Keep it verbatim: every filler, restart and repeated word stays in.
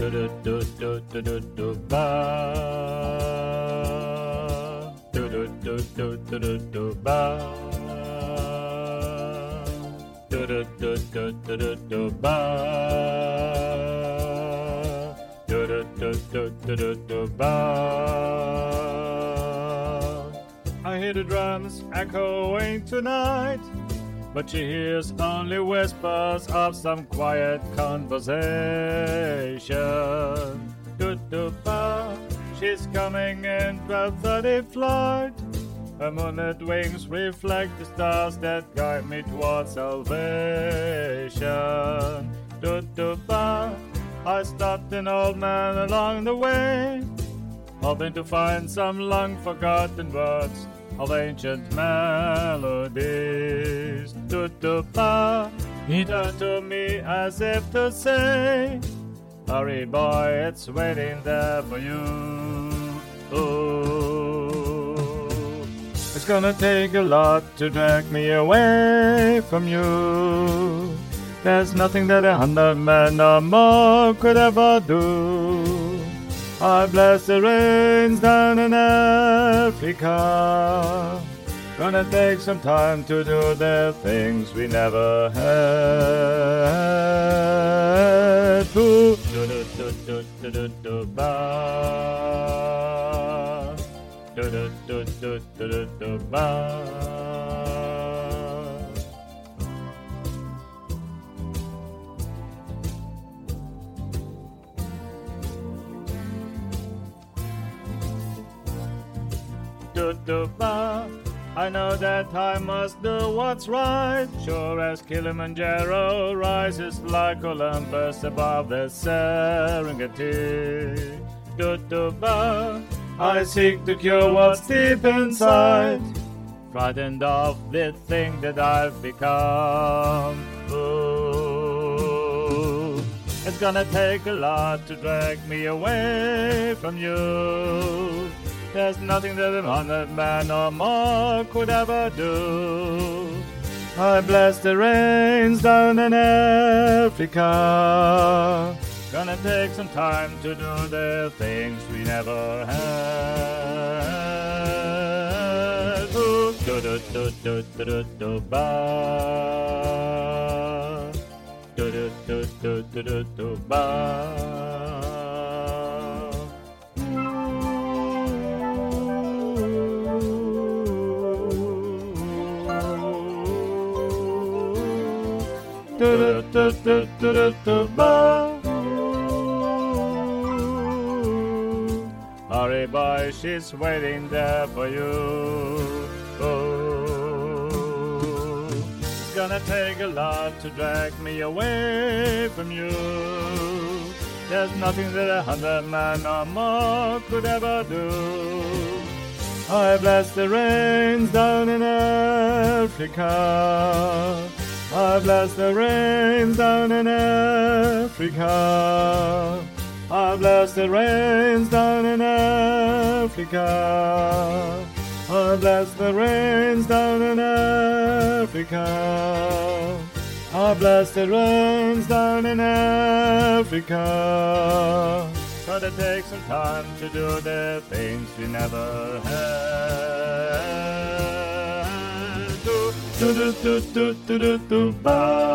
do do do do do do ba. Do do do do do do do ba. Do do do do do do do ba. Do do do do do do do ba. I hear the drums echoing tonight, but she hears only whispers of some quiet conversation. Do-do-ba, she's coming in twelve thirty flight. Her moonlit wings reflect the stars that guide me towards salvation. Do-do-ba, I stopped an old man along the way, hoping to find some long-forgotten words of ancient melodies. Do-do-ba, he turned to me as if to say, hurry boy, it's waiting there for you. Ooh. It's gonna take a lot to drag me away from you. There's nothing that a hundred men or more could ever do. I bless the rains down in Africa. Gonna take some time to do the things we never had. Do do do do do do do ba. Do do do do do do do ba. Do-do-ba, I know that I must do what's right. Sure as Kilimanjaro rises like Olympus above the Serengeti. Do-do-ba, I seek to cure what's deep inside, frightened of the thing that I've become. Ooh. It's gonna take a lot to drag me away from you. There's nothing that a hundred man or more could ever do. I bless the rains down in Africa. Gonna take some time to do the things we never had. Do do do do do do do ba. Do do do do do do do ba. Do do do do do do ba. Hurry boy, she's waiting there for you. Oh, it's gonna take a lot to drag me away from you. There's nothing that a hundred man or more could ever do. I bless the rains down in Africa. I bless the rains down in Africa. I bless the rains down in Africa. I bless the rains down in Africa. I bless the rains down in Africa. Gotta take some time to do the things we never had. Do do do do do do do ba.